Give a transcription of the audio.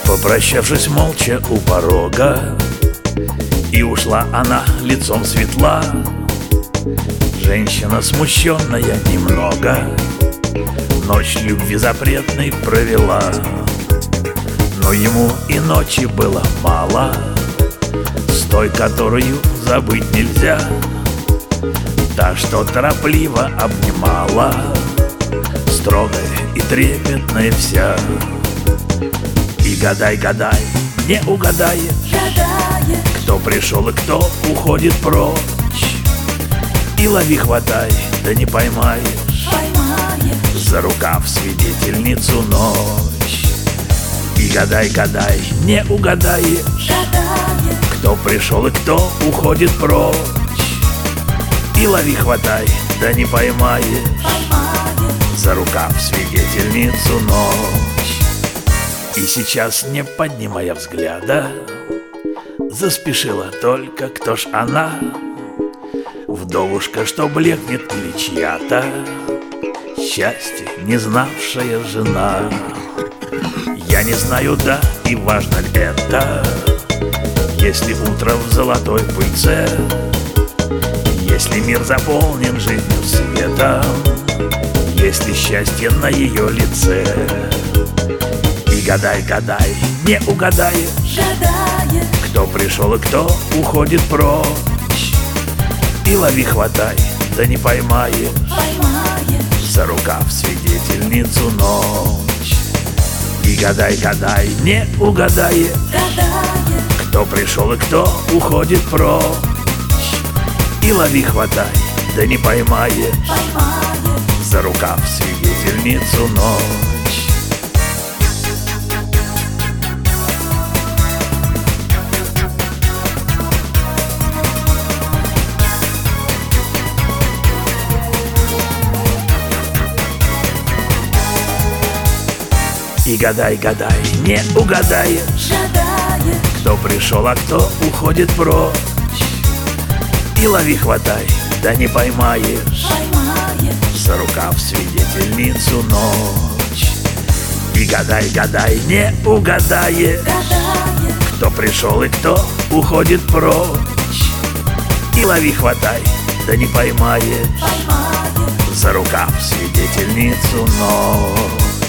Попрощавшись молча у порога, и ушла она лицом светла. Женщина смущенная немного ночь любви запретной провела. Но ему и ночи было мало, с той, которую забыть нельзя. Та, что торопливо обнимала, строгая и трепетная вся. И гадай, гадай, не угадаешь, кто пришел и кто уходит прочь. И лови, хватай, да не поймаешь, за рукав свидетельницу ночь. И гадай, гадай, не угадаешь, кто пришел и кто уходит прочь. И лови, хватай, да не поймаешь, за рукав свидетельницу ночь. И сейчас, не поднимая взгляда, заспешила только, кто ж она? Вдовушка, что блекнет, или чья-то счастье не знавшая жена. Я не знаю, да, и важно ли это, если утро в золотой пыльце, если мир заполнен жизнью светом, если счастье на ее лице. И гадай, гадай, не угадаешь, кто пришел и кто уходит прочь. И лови, хватай, да не поймаешь, за рукав свидетельницу ночь. И гадай, гадай, не угадаешь, кто пришел и кто уходит прочь. И лови, хватай, да не поймаешь, за рукав свидетельницу ночь. И гадай, гадай, не угадаешь, кто пришел, а кто уходит прочь. И лови, хватай, да не поймаешь, за рукав свидетельницу ночь. И гадай, гадай, не угадаешь, кто пришел и кто уходит прочь. И лови, хватай, да не поймаешь, за рукав свидетельницу ночь.